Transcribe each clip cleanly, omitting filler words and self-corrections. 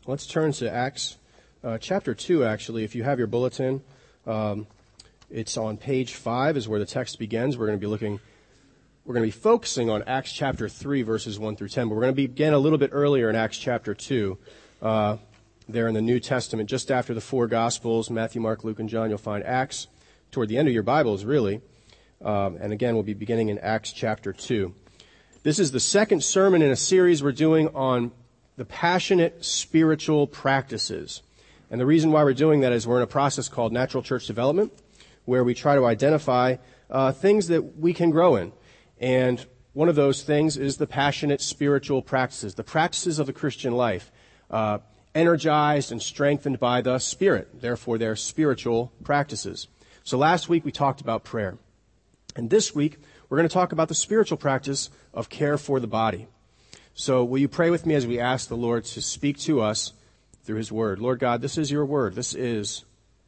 Let's turn to Acts chapter 2, actually. If you have your bulletin, it's on page 5 is where the text begins. We're going to be focusing on Acts chapter 3, verses 1 through 10, but we're going to begin a little bit earlier in Acts chapter 2, there in the New Testament, just after the four Gospels, Matthew, Mark, Luke, and John. You'll find Acts toward the end of your Bibles, really. And again, we'll be beginning in Acts chapter 2. This is the second sermon in a series we're doing on the passionate spiritual practices. And the reason why we're doing that is we're in a process called natural church development, where we try to identify things that we can grow in. And one of those things is the passionate spiritual practices, the practices of the Christian life, energized and strengthened by the Spirit. Therefore, they're spiritual practices. So last week we talked about prayer. And this week we're going to talk about the spiritual practice of care for the body. So will you pray with me as we ask the Lord to speak to us through His Word? Lord God, this is your Word. This is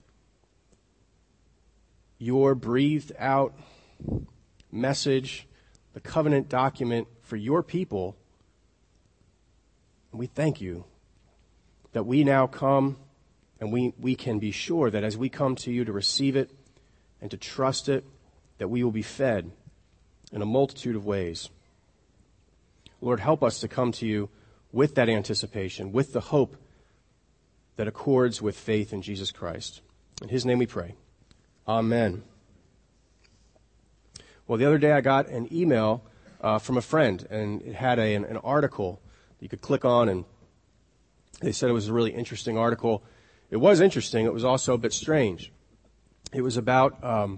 your breathed out message, the covenant document for your people. And we thank you that we now come and we can be sure that as we come to you to receive it and to trust it, that we will be fed in a multitude of ways. Lord, help us to come to you with that anticipation, with the hope that accords with faith in Jesus Christ. In His name we pray. Amen. Well, the other day I got an email from a friend, and it had an article you could click on, and they said it was a really interesting article. It was interesting. It was also a bit strange. It was about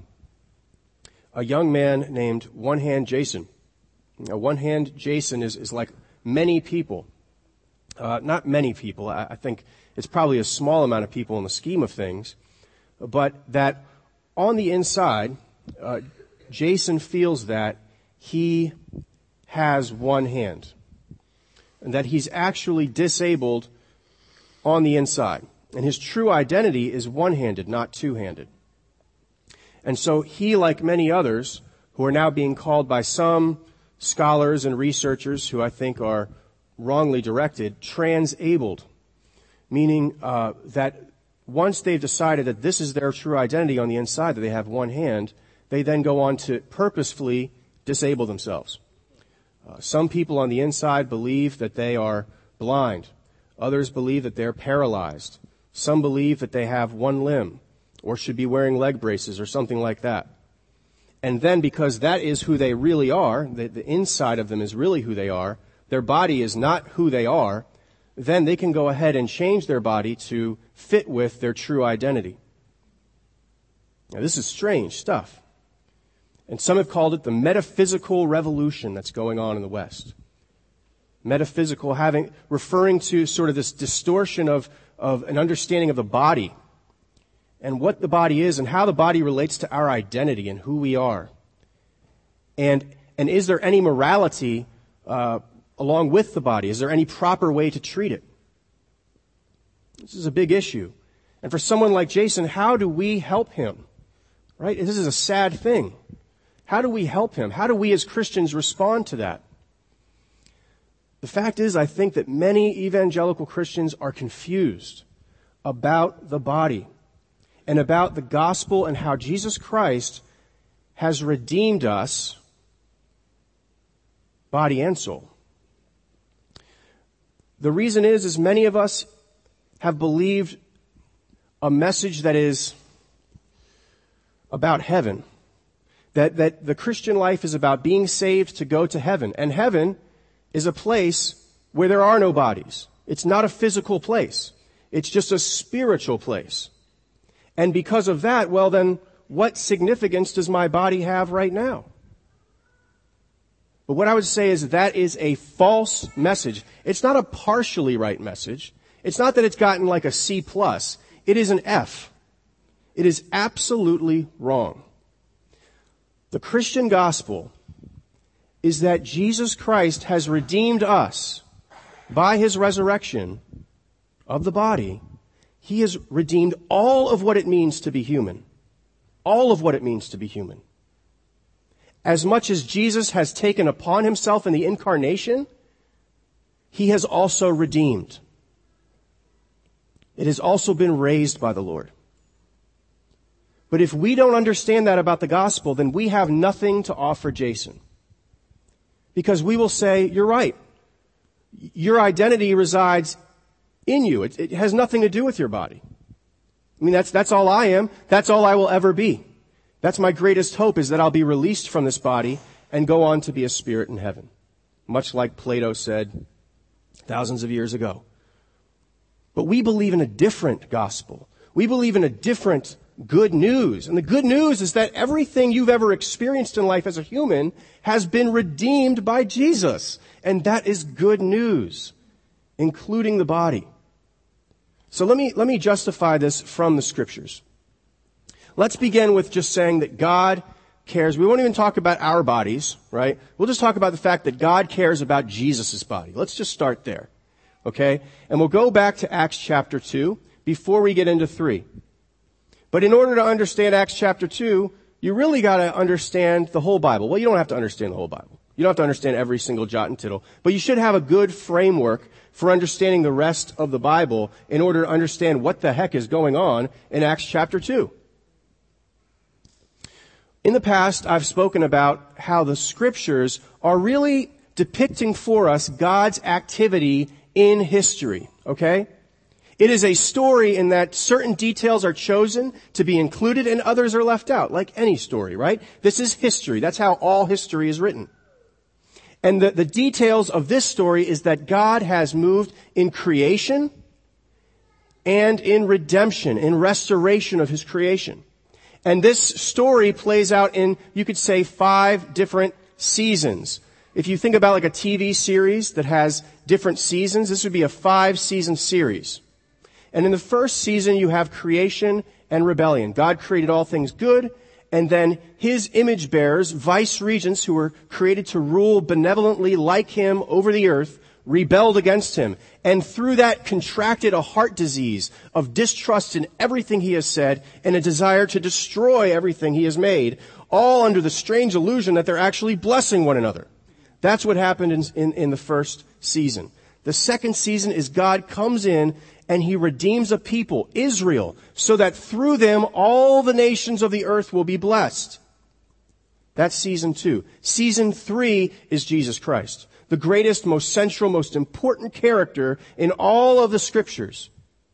a young man named One Hand Jason. Now, One Hand Jason is like many people. Not many people. I think it's probably a small amount of people in the scheme of things. But that on the inside, Jason feels that he has one hand. And that he's actually disabled on the inside. And his true identity is one-handed, not two-handed. And so he, like many others, who are now being called by some scholars and researchers who I think are wrongly directed, transabled, meaning that once they've decided that this is their true identity on the inside, that they have one hand, they then go on to purposefully disable themselves. Some people on the inside believe that they are blind. Others believe that they're paralyzed. Some believe that they have one limb or should be wearing leg braces or something like that. And then because that is who they really are, the inside of them is really who they are, their body is not who they are, then they can go ahead and change their body to fit with their true identity. Now, this is strange stuff. And some have called it the metaphysical revolution that's going on in the West. Metaphysical referring to sort of this distortion of an understanding of the body and what the body is and how the body relates to our identity and who we are. And is there any morality along with the body? Is there any proper way to treat it? This is a big issue. And for someone like Jason, how do we help him? Right? This is a sad thing. How do we help him? How do we as Christians respond to that? The fact is, I think that many evangelical Christians are confused about the body and about the gospel and how Jesus Christ has redeemed us, body and soul. The reason is many of us have believed a message that is about heaven, that the Christian life is about being saved to go to heaven, and heaven is a place where there are no bodies. It's not a physical place. It's just a spiritual place. And because of that, well then, what significance does my body have right now? But what I would say is that is a false message. It's not a partially right message. It's not that it's gotten like a C+. It is an F. It is absolutely wrong. The Christian gospel is that Jesus Christ has redeemed us by His resurrection of the body. He has redeemed all of what it means to be human. All of what it means to be human. As much as Jesus has taken upon Himself in the incarnation, He has also redeemed. It has also been raised by the Lord. But if we don't understand that about the gospel, then we have nothing to offer Jason. Because we will say, you're right. Your identity resides in you. It has nothing to do with your body. I mean, that's all I am. That's all I will ever be. That's my greatest hope, is that I'll be released from this body and go on to be a spirit in heaven. Much like Plato said thousands of years ago. But we believe in a different gospel. We believe in a different good news. And the good news is that everything you've ever experienced in life as a human has been redeemed by Jesus. And that is good news, including the body. So let me justify this from the scriptures. Let's begin with just saying that God cares. We won't even talk about our bodies, right? We'll just talk about the fact that God cares about Jesus' body. Let's just start there, okay? And we'll go back to Acts chapter 2 before we get into 3. But in order to understand Acts chapter 2, you really got to understand the whole Bible. Well, you don't have to understand the whole Bible. You don't have to understand every single jot and tittle. But you should have a good framework for understanding the rest of the Bible in order to understand what the heck is going on in Acts chapter 2. In the past, I've spoken about how the scriptures are really depicting for us God's activity in history, okay? It is a story in that certain details are chosen to be included and others are left out, like any story, right? This is history. That's how all history is written. And the details of this story is that God has moved in creation and in redemption, in restoration of his creation. And this story plays out in, you could say, 5 different seasons. If you think about like a TV series that has different seasons, this would be a 5-season series. And in the first season, you have creation and rebellion. God created all things good, and then his image bearers, vice regents who were created to rule benevolently like him over the earth, rebelled against him, and through that contracted a heart disease of distrust in everything he has said and a desire to destroy everything he has made, all under the strange illusion that they're actually blessing one another. That's what happened in the first season. The second season is God comes in and he redeems a people, Israel, so that through them all the nations of the earth will be blessed. That's season 2. Season 3 is Jesus Christ, the greatest, most central, most important character in all of the scriptures.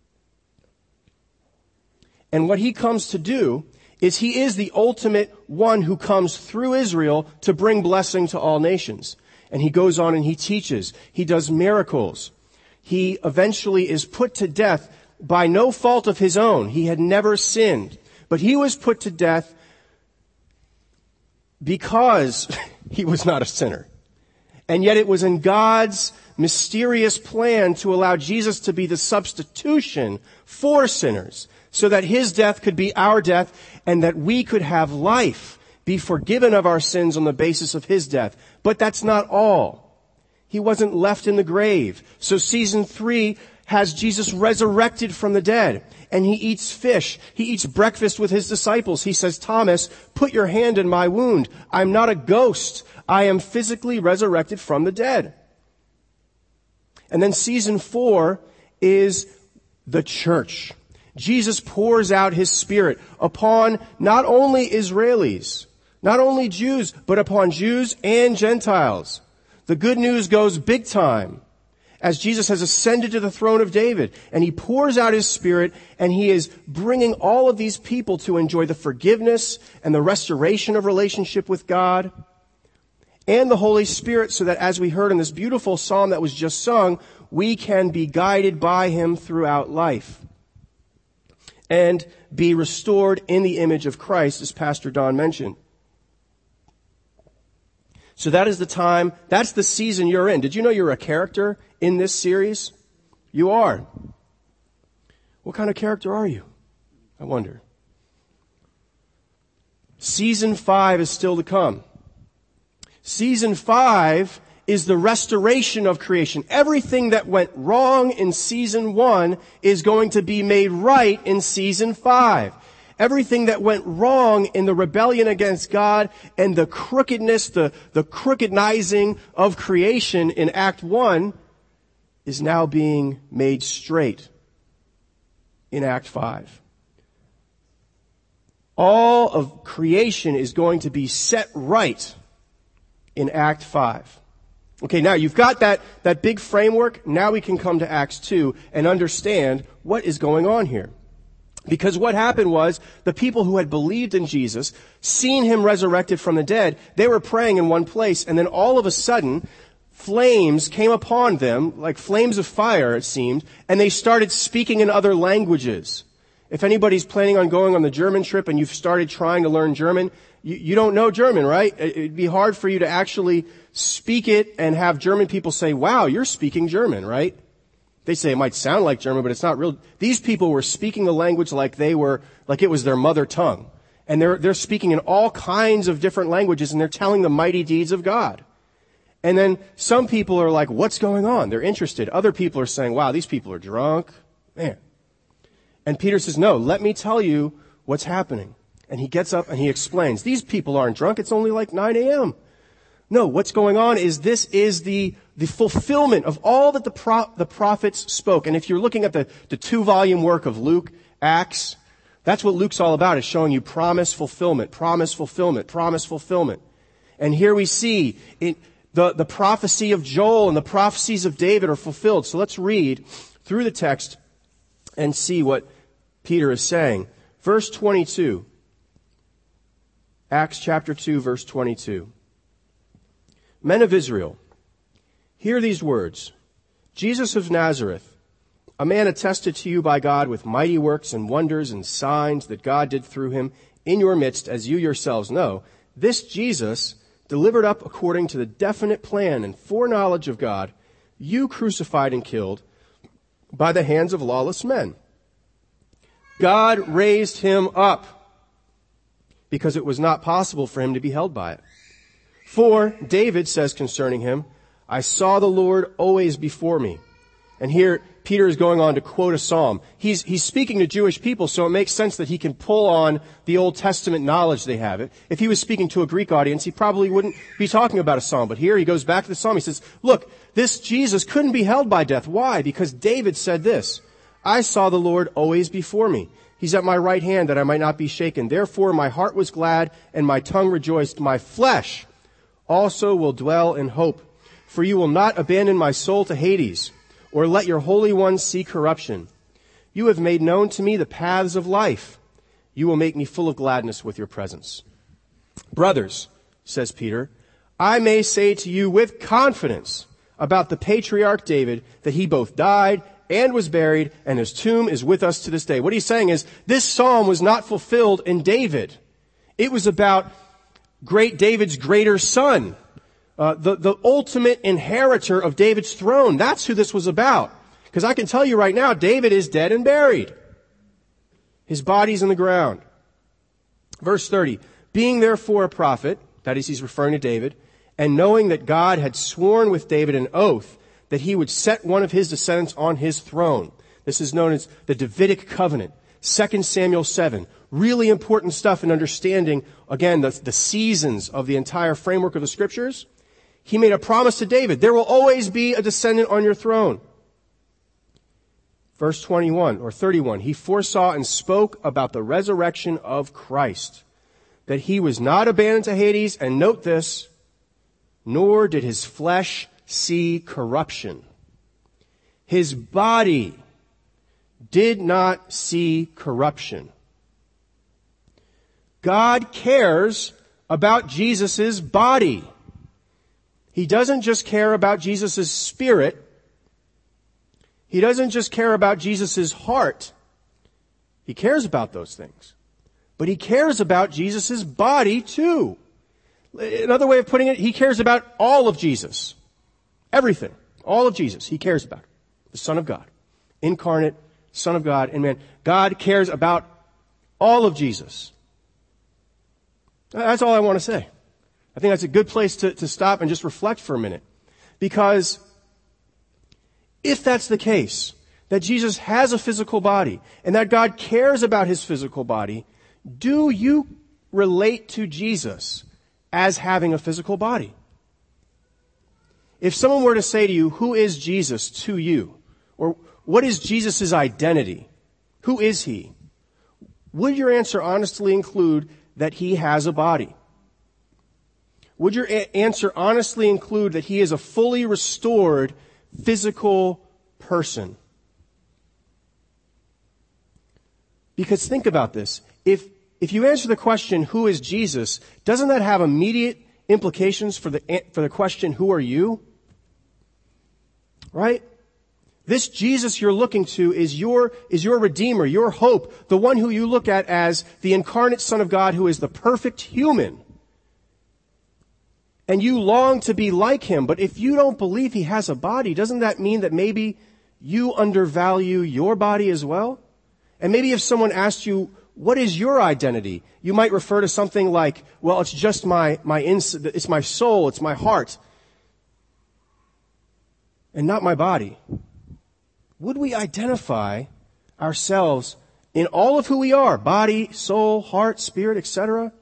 And what he comes to do is he is the ultimate one who comes through Israel to bring blessing to all nations. And he goes on and he teaches. He does miracles. He eventually is put to death by no fault of his own. He had never sinned. But he was put to death because he was not a sinner. And yet it was in God's mysterious plan to allow Jesus to be the substitution for sinners, so that his death could be our death and that we could have life, be forgiven of our sins on the basis of his death. But that's not all. He wasn't left in the grave. So season 3 has Jesus resurrected from the dead, and he eats fish. He eats breakfast with his disciples. He says, Thomas, put your hand in my wound. I'm not a ghost. I am physically resurrected from the dead. And then season 4 is the church. Jesus pours out his Spirit upon not only Israelis, not only Jews, but upon Jews and Gentiles. The good news goes big time as Jesus has ascended to the throne of David, and he pours out his Spirit, and he is bringing all of these people to enjoy the forgiveness and the restoration of relationship with God and the Holy Spirit, so that as we heard in this beautiful psalm that was just sung, we can be guided by him throughout life and be restored in the image of Christ, as Pastor Don mentioned. So that is the time, that's the season you're in. Did you know you're a character in this series? You are. What kind of character are you? I wonder. Season 5 is still to come. Season 5 is the restoration of creation. Everything that went wrong in season 1 is going to be made right in season 5. Everything that went wrong in the rebellion against God and the crookedness, the crookedizing of creation in Act 1 is now being made straight in Act 5. All of creation is going to be set right in Act 5. Okay, now you've got that big framework. Now we can come to Acts 2 and understand what is going on here. Because what happened was the people who had believed in Jesus, seen him resurrected from the dead, they were praying in one place, and then all of a sudden, flames came upon them, like flames of fire, it seemed, and they started speaking in other languages. If anybody's planning on going on the German trip and you've started trying to learn German, you don't know German, right? It'd be hard for you to actually speak it and have German people say, wow, you're speaking German, right? They say it might sound like German, but it's not real. These people were speaking the language like it was their mother tongue. And they're speaking in all kinds of different languages, and they're telling the mighty deeds of God. And then some people are like, what's going on? They're interested. Other people are saying, wow, these people are drunk. Man. And Peter says, no, let me tell you what's happening. And he gets up and he explains, these people aren't drunk. It's only like 9 a.m. No, what's going on is this is the fulfillment of all that the prophets spoke. And if you're looking at the 2-volume work of Luke, Acts, that's what Luke's all about, is showing you promise, fulfillment, promise, fulfillment, promise, fulfillment. And here we see the prophecy of Joel and the prophecies of David are fulfilled. So let's read through the text and see what Peter is saying. Verse 22. Acts chapter 2, verse 22. Men of Israel, hear these words. Jesus of Nazareth, a man attested to you by God with mighty works and wonders and signs that God did through him in your midst, as you yourselves know. This Jesus, delivered up according to the definite plan and foreknowledge of God, you crucified and killed by the hands of lawless men. God raised him up because it was not possible for him to be held by it. For David says concerning him, I saw the Lord always before me. And here Peter is going on to quote a psalm. He's speaking to Jewish people, so it makes sense that he can pull on the Old Testament knowledge they have. If he was speaking to a Greek audience, he probably wouldn't be talking about a psalm. But here he goes back to the psalm. He says, look, this Jesus couldn't be held by death. Why? Because David said this, I saw the Lord always before me. He's at my right hand that I might not be shaken. Therefore my heart was glad and my tongue rejoiced. My flesh also will dwell in hope. For you will not abandon my soul to Hades, or let your Holy One see corruption. You have made known to me the paths of life. You will make me full of gladness with your presence. Brothers, says Peter, I may say to you with confidence about the patriarch David that he both died and was buried, and his tomb is with us to this day. What he's saying is, this psalm was not fulfilled in David. It was about great David's greater son, the ultimate inheritor of David's throne. That's who this was about. Because I can tell you right now, David is dead and buried. His body's in the ground. Verse 30, being therefore a prophet, that is, he's referring to David, and knowing that God had sworn with David an oath that he would set one of his descendants on his throne. This is known as the Davidic covenant. 2 Samuel 7. Really important stuff in understanding, again, the seasons of the entire framework of the scriptures. He made a promise to David. There will always be a descendant on your throne. Verse 21 or 31. He foresaw and spoke about the resurrection of Christ, that he was not abandoned to Hades, and note this, nor did his flesh see corruption. His body did not see corruption. God cares about Jesus' body. He doesn't just care about Jesus' spirit. He doesn't just care about Jesus' heart. He cares about those things. But he cares about Jesus' body too. Another way of putting it, he cares about all of Jesus. Everything. All of Jesus. He cares about. The Son of God. Incarnate, Son of God and man. God cares about all of Jesus. That's all I want to say. I think that's a good place to stop and just reflect for a minute. Because if that's the case, that Jesus has a physical body and that God cares about his physical body, do you relate to Jesus as having a physical body? If someone were to say to you, who is Jesus to you? Or what is Jesus' identity? Who is he? Would your answer honestly include that he has a body? Would your answer honestly include that he is a fully restored physical person? Because think about this. If you answer the question, who is Jesus, doesn't that have immediate implications for the question, who are you? Right? This Jesus you're looking to is your Redeemer, your hope, the one who you look at as the incarnate Son of God who is the perfect human. And you long to be like him, but if you don't believe he has a body, doesn't that mean that maybe you undervalue your body as well? And maybe if someone asked you, what is your identity? You might refer to something like, well, it's just it's my soul, it's my heart, and not my body. Would we identify ourselves in all of who we are, body, soul, heart, spirit, etc.?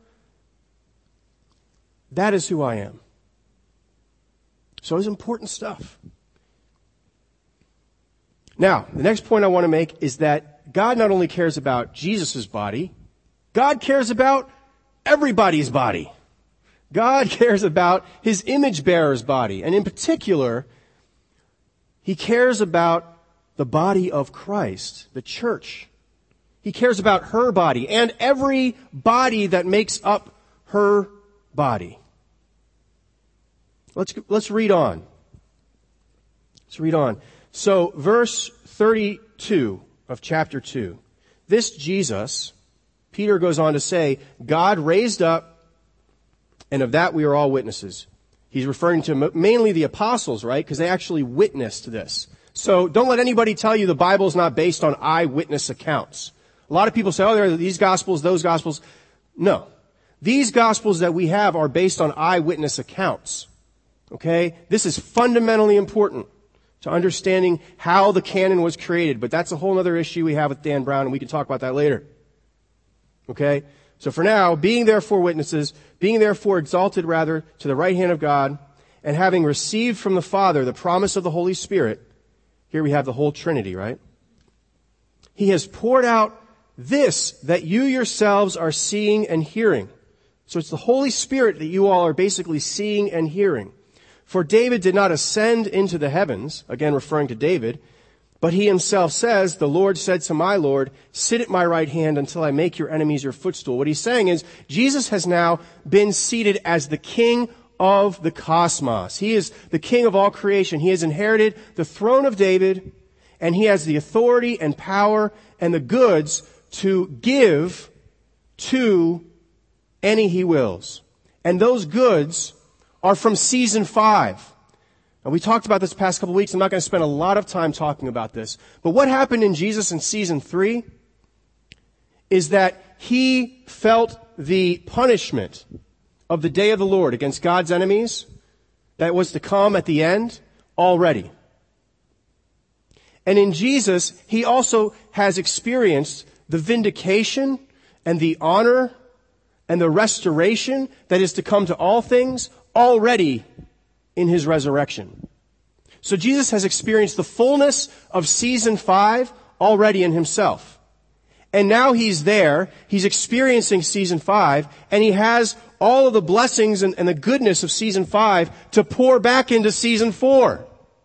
That is who I am. So it's important stuff. Now, the next point I want to make is that God not only cares about Jesus' body, God cares about everybody's body. God cares about his image bearer's body. And in particular, he cares about the body of Christ, the church. He cares about her body and every body that makes up her body. Let's read on. Let's read on. So, verse 32 of chapter 2. This Jesus, Peter goes on to say, God raised up, and of that we are all witnesses. He's referring to mainly the apostles, right? Because they actually witnessed this. So don't let anybody tell you the Bible's not based on eyewitness accounts. A lot of people say, there are these Gospels, those Gospels. No. These Gospels that we have are based on eyewitness accounts. Okay? This is fundamentally important to understanding how the canon was created. But that's a whole other issue we have with Dan Brown, and we can talk about that later. Okay? So for now, being therefore witnesses, being therefore exalted rather to the right hand of God, and having received from the Father the promise of the Holy Spirit, here we have the whole Trinity, right? He has poured out this that you yourselves are seeing and hearing. So it's the Holy Spirit that you all are basically seeing and hearing. For David did not ascend into the heavens, again referring to David, but he himself says, the Lord said to my Lord, sit at my right hand until I make your enemies your footstool. What he's saying is, Jesus has now been seated as the King of the cosmos. He is the King of all creation. He has inherited the throne of David, and he has the authority and power and the goods to give to any he wills. And those goods are from season 5. And we talked about this the past couple of weeks. I'm not going to spend a lot of time talking about this. But what happened in Jesus in season 3 is that he felt the punishment of the day of the Lord against God's enemies that was to come at the end already. And in Jesus, he also has experienced the vindication and the honor and the restoration that is to come to all things already in his resurrection. So Jesus has experienced the fullness of season 5 already in himself. And now he's there, he's experiencing season 5, and he has all of the blessings and the goodness of season 5 to pour back into season 4.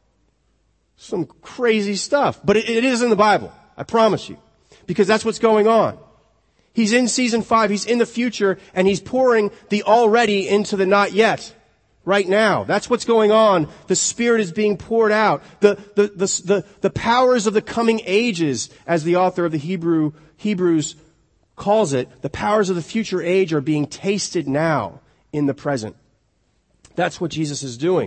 Some crazy stuff. But it is in the Bible, I promise you. Because that's what's going on. He's in season 5, he's in the future, and he's pouring the already into the not yet. Right now. That's what's going on. The Spirit is being poured out. The powers of the coming ages, as the author of the Hebrews calls it, the powers of the future age are being tasted now in the present. That's what Jesus is doing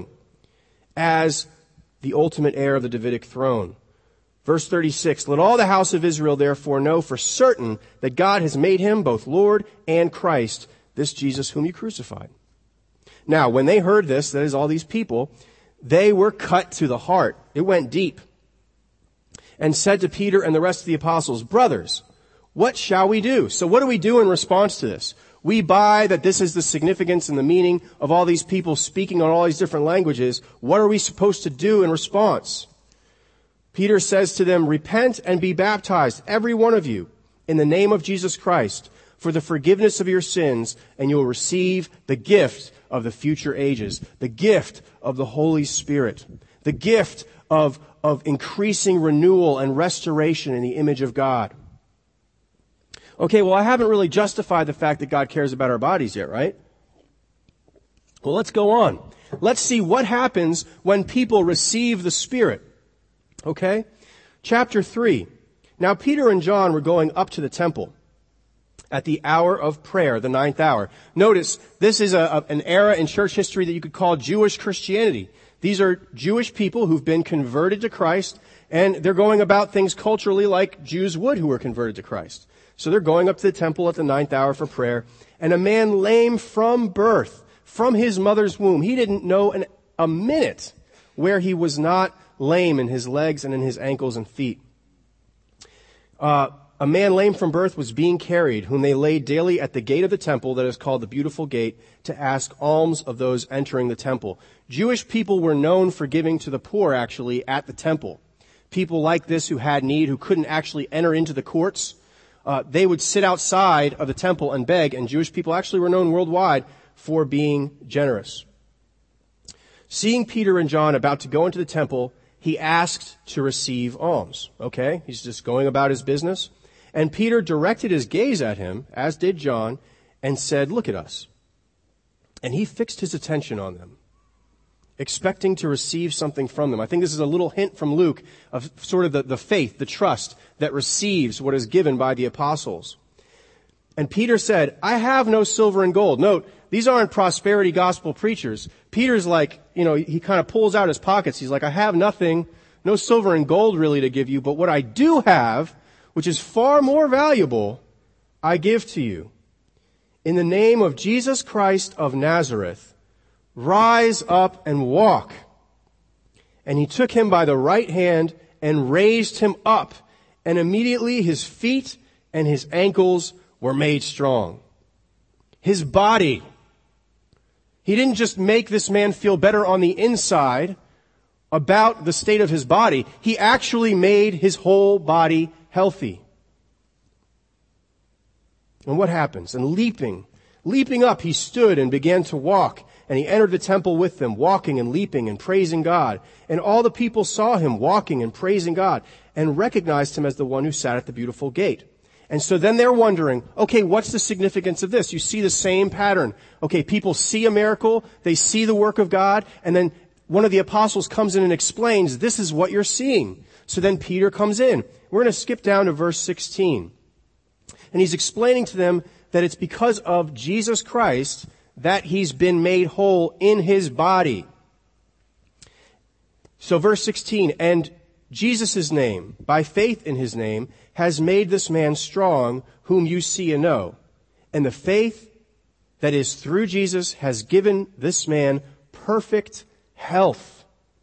as the ultimate heir of the Davidic throne. Verse 36, let all the house of Israel therefore know for certain that God has made him both Lord and Christ, this Jesus whom you crucified. Now, when they heard this, that is all these people, they were cut to the heart. It went deep. And said to Peter and the rest of the apostles, brothers, what shall we do? So what do we do in response to this? We buy that this is the significance and the meaning of all these people speaking on all these different languages. What are we supposed to do in response? Peter says to them, repent and be baptized, every one of you, in the name of Jesus Christ, for the forgiveness of your sins, and you will receive the gift of the future ages, the gift of the Holy Spirit, the gift of increasing renewal and restoration in the image of God. Okay, well, I haven't really justified the fact that God cares about our bodies yet, right? Well, let's go on. Let's see what happens when people receive the Spirit. Okay? Chapter 3. Now, Peter and John were going up to the temple at the hour of prayer, the 9th hour. Notice, this is an era in church history that you could call Jewish Christianity. These are Jewish people who've been converted to Christ, and they're going about things culturally like Jews would who were converted to Christ. So they're going up to the temple at the 9th hour for prayer, and a man lame from birth, from his mother's womb, he didn't know a minute where he was not lame in his legs and in his ankles and feet. A man lame from birth was being carried, whom they laid daily at the gate of the temple that is called the Beautiful Gate, to ask alms of those entering the temple. Jewish people were known for giving to the poor, actually, at the temple. People like this who had need, who couldn't actually enter into the courts, they would sit outside of the temple and beg, and Jewish people actually were known worldwide for being generous. Seeing Peter and John about to go into the temple, he asked to receive alms. Okay, he's just going about his business. And Peter directed his gaze at him, as did John, and said, look at us. And he fixed his attention on them, expecting to receive something from them. I think this is a little hint from Luke of sort of the faith, the trust that receives what is given by the apostles. And Peter said, I have no silver and gold. Note, these aren't prosperity gospel preachers. Peter's like, he kind of pulls out his pockets. He's like, I have nothing, no silver and gold really to give you, but what I do have, which is far more valuable, I give to you. In the name of Jesus Christ of Nazareth, rise up and walk. And he took him by the right hand and raised him up. And immediately his feet and his ankles were made strong. His body. He didn't just make this man feel better on the inside about the state of his body. He actually made his whole body healthy. And what happens? And leaping up, he stood and began to walk. And he entered the temple with them, walking and leaping and praising God. And all the people saw him walking and praising God and recognized him as the one who sat at the Beautiful Gate. And so then they're wondering, okay, what's the significance of this? You see the same pattern. Okay, people see a miracle, they see the work of God, and then one of the apostles comes in and explains, this is what you're seeing. So then Peter comes in. We're going to skip down to verse 16. And he's explaining to them that it's because of Jesus Christ that he's been made whole in his body. So verse 16, and Jesus' name, by faith in his name, has made this man strong, whom you see and know. And the faith that is through Jesus has given this man perfect health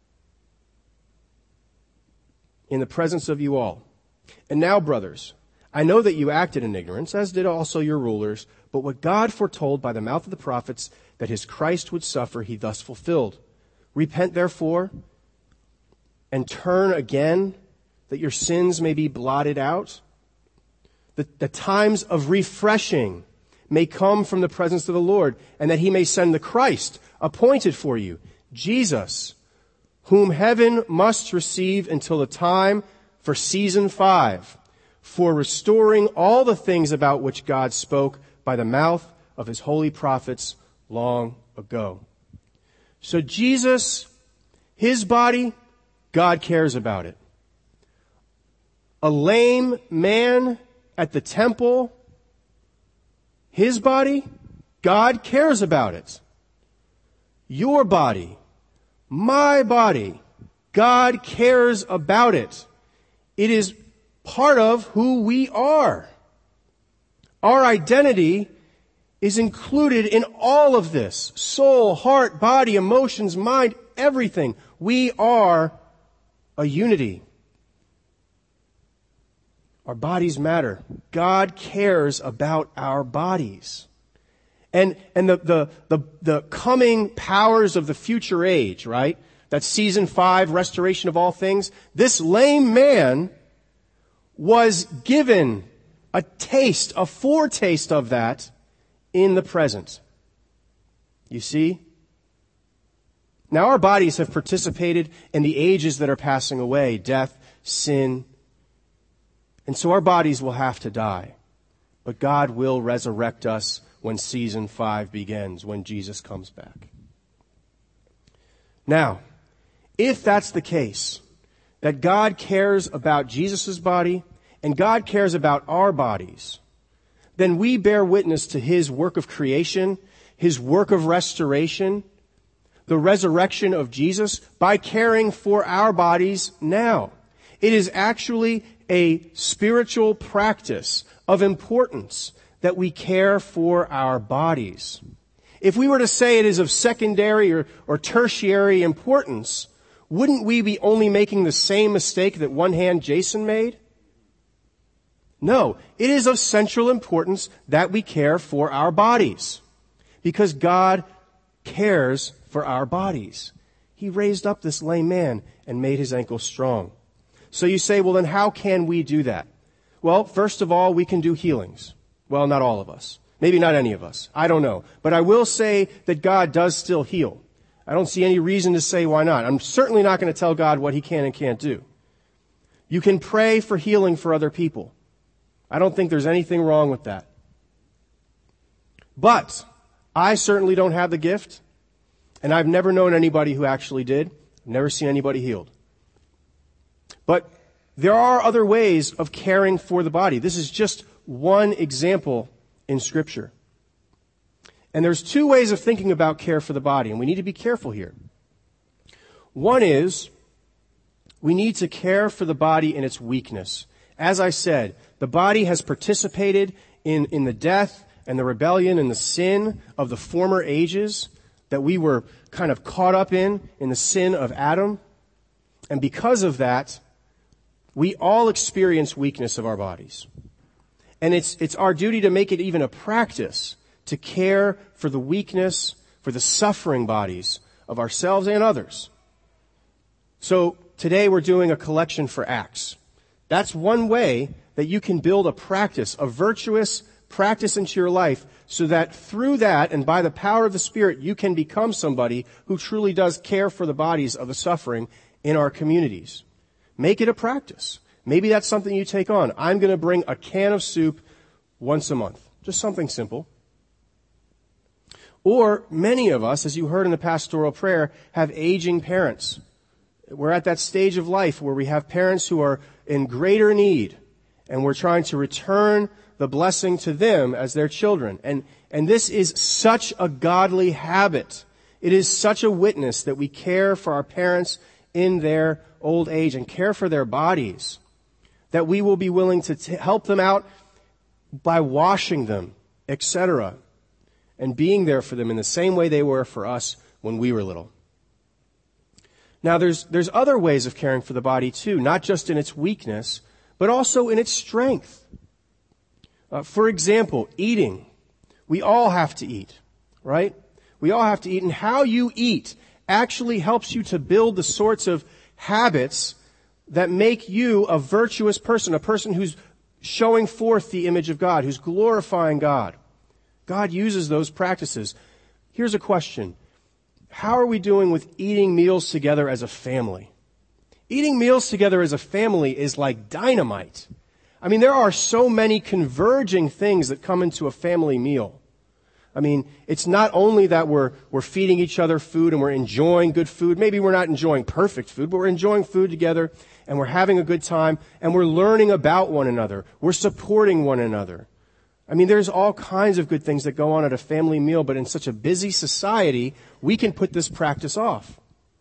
in the presence of you all. And now, brothers, I know that you acted in ignorance, as did also your rulers, but what God foretold by the mouth of the prophets that his Christ would suffer, he thus fulfilled. Repent, therefore, and turn again, that your sins may be blotted out. The times of refreshing may come from the presence of the Lord, and that he may send the Christ appointed for you, Jesus, whom heaven must receive until the time for season 5, for restoring all the things about which God spoke by the mouth of his holy prophets long ago. So Jesus, his body, God cares about it. A lame man at the temple, his body, God cares about it. Your body, my body, God cares about it. It is part of who we are. Our identity is included in all of this. Soul, heart, body, emotions, mind, everything. We are a unity. Our bodies matter. God cares about our bodies. And the coming powers of the future age, right? that season 5 restoration of all things, this lame man was given a taste, a foretaste of that in the present. You see? Now our bodies have participated in the ages that are passing away, death, sin, and so our bodies will have to die. But God will resurrect us when season 5 begins, when Jesus comes back. Now, if that's the case, that God cares about Jesus' body and God cares about our bodies, then we bear witness to His work of creation, His work of restoration, the resurrection of Jesus by caring for our bodies now. It is actually a spiritual practice of importance that we care for our bodies. If we were to say it is of secondary or tertiary importance, wouldn't we be only making the same mistake that one-hand Jason made? No, it is of central importance that we care for our bodies, because God cares for our bodies. He raised up this lame man and made his ankle strong. So you say, well, then how can we do that? Well, first of all, we can do healings. Well, not all of us. Maybe not any of us. I don't know. But I will say that God does still heal. I don't see any reason to say why not. I'm certainly not going to tell God what He can and can't do. You can pray for healing for other people. I don't think there's anything wrong with that. But I certainly don't have the gift, and I've never known anybody who actually did. I've never seen anybody healed. But there are other ways of caring for the body. This is just one example in Scripture. And there's 2 ways of thinking about care for the body, and we need to be careful here. One is, we need to care for the body in its weakness. As I said, the body has participated in the death and the rebellion and the sin of the former ages that we were kind of caught up in the sin of Adam. And because of that, we all experience weakness of our bodies. And it's our duty to make it even a practice to care for the weakness, for the suffering bodies of ourselves and others. So today we're doing a collection for Acts. That's one way that you can build a practice, a virtuous practice into your life, so that through that and by the power of the Spirit, you can become somebody who truly does care for the bodies of the suffering in our communities. Make it a practice. Maybe that's something you take on. I'm going to bring a can of soup once a month. Just something simple. Or many of us, as you heard in the pastoral prayer, have aging parents. We're at that stage of life where we have parents who are in greater need, and we're trying to return the blessing to them as their children. And this is such a godly habit. It is such a witness that we care for our parents in their old age and care for their bodies, that we will be willing to help them out by washing them, etc., and being there for them in the same way they were for us when we were little. Now, there's other ways of caring for the body too, not just in its weakness, but also in its strength. For example, eating. We all have to eat, right? We all have to eat, and how you eat actually helps you to build the sorts of habits that make you a virtuous person, a person who's showing forth the image of God, who's glorifying God. God uses those practices. Here's a question. How are we doing with eating meals together as a family? Eating meals together as a family is like dynamite. I mean, there are so many converging things that come into a family meal. I mean, it's not only that we're feeding each other food and we're enjoying good food. Maybe we're not enjoying perfect food, but we're enjoying food together and we're having a good time and we're learning about one another. We're supporting one another. I mean, there's all kinds of good things that go on at a family meal, but in such a busy society, we can put this practice off.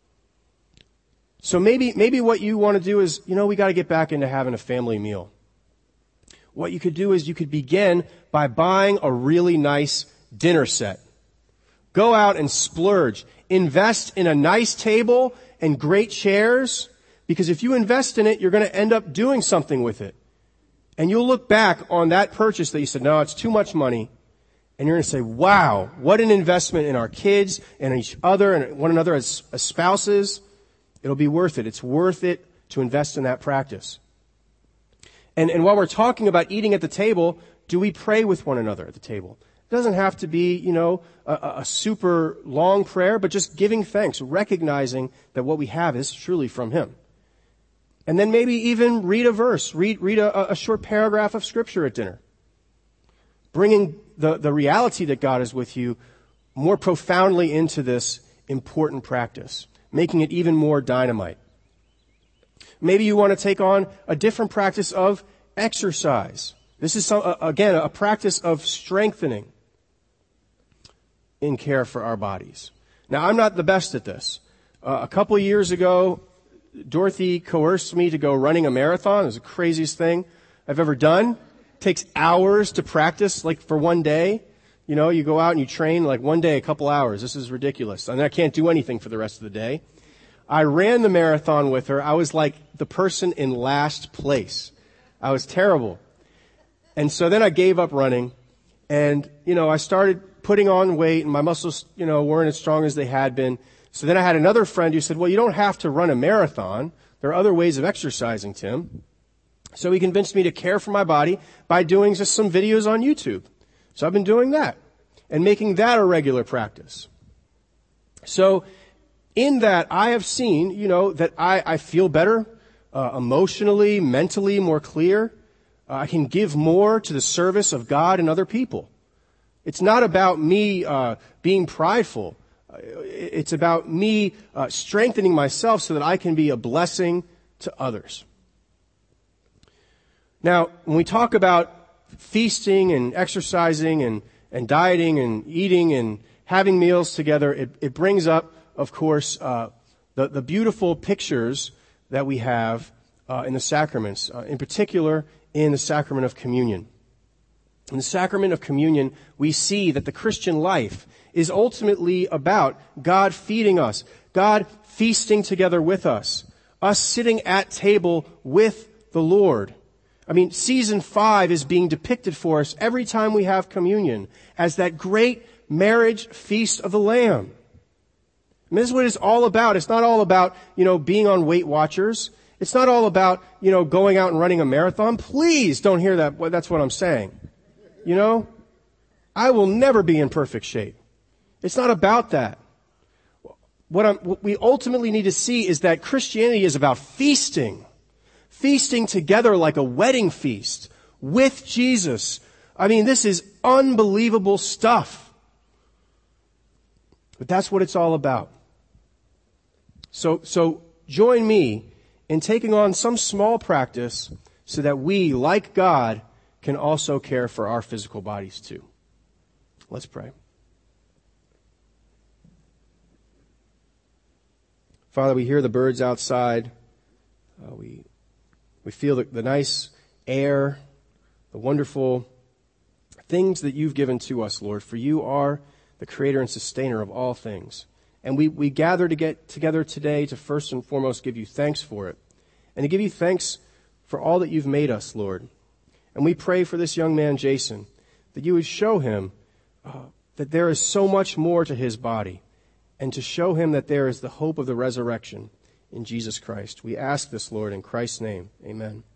So maybe what you want to do is, we got to get back into having a family meal. What you could do is you could begin by buying a really nice dinner set. Go out and splurge. Invest in a nice table and great chairs, because if you invest in it, you're going to end up doing something with it. And you'll look back on that purchase that you said, no, it's too much money. And you're going to say, wow, what an investment in our kids and each other and one another as spouses. It'll be worth it. It's worth it to invest in that practice. And while we're talking about eating at the table, do we pray with one another at the table? It doesn't have to be, a super long prayer, but just giving thanks, recognizing that what we have is truly from Him. And then maybe even read a verse, read a short paragraph of Scripture at dinner. Bringing the reality that God is with you more profoundly into this important practice, making it even more dynamite. Maybe you want to take on a different practice of exercise. This is, again, a practice of strengthening in care for our bodies. Now, I'm not the best at this. A couple of years ago, Dorothy coerced me to go running a marathon. It was the craziest thing I've ever done. It takes hours to practice, like for one day. You go out and you train like one day, a couple hours. This is ridiculous. And I can't do anything for the rest of the day. I ran the marathon with her. I was like the person in last place. I was terrible. And so then I gave up running. And, I started putting on weight and my muscles, weren't as strong as they had been. So then I had another friend who said, well, you don't have to run a marathon. There are other ways of exercising, Tim. So he convinced me to care for my body by doing just some videos on YouTube. So I've been doing that and making that a regular practice. So in that, I have seen, that I feel better emotionally, mentally, more clear. I can give more to the service of God and other people. It's not about me being prideful. It's about me strengthening myself so that I can be a blessing to others. Now, when we talk about feasting and exercising and dieting and eating and having meals together, it brings up, of course, the beautiful pictures that we have in the sacraments, in particular in the sacrament of communion. In the sacrament of communion, we see that the Christian life is ultimately about God feeding us, God feasting together with us sitting at table with the Lord. I mean, season 5 is being depicted for us every time we have communion as that great marriage feast of the Lamb. And this is what it's all about. It's not all about, being on Weight Watchers. It's not all about, going out and running a marathon. Please don't hear that. That's what I'm saying. I will never be in perfect shape. It's not about that. What we ultimately need to see is that Christianity is about feasting together like a wedding feast with Jesus. I mean, this is unbelievable stuff. But that's what it's all about. So join me in taking on some small practice so that we, like God, can also care for our physical bodies too. Let's pray. Father, we hear the birds outside. We feel the nice air, the wonderful things that you've given to us, Lord, for you are the creator and sustainer of all things. And we gather to get together today to first and foremost give you thanks for it and to give you thanks for all that you've made us, Lord. And we pray for this young man, Jason, that you would show him that there is so much more to his body and to show him that there is the hope of the resurrection in Jesus Christ. We ask this, Lord, in Christ's name. Amen.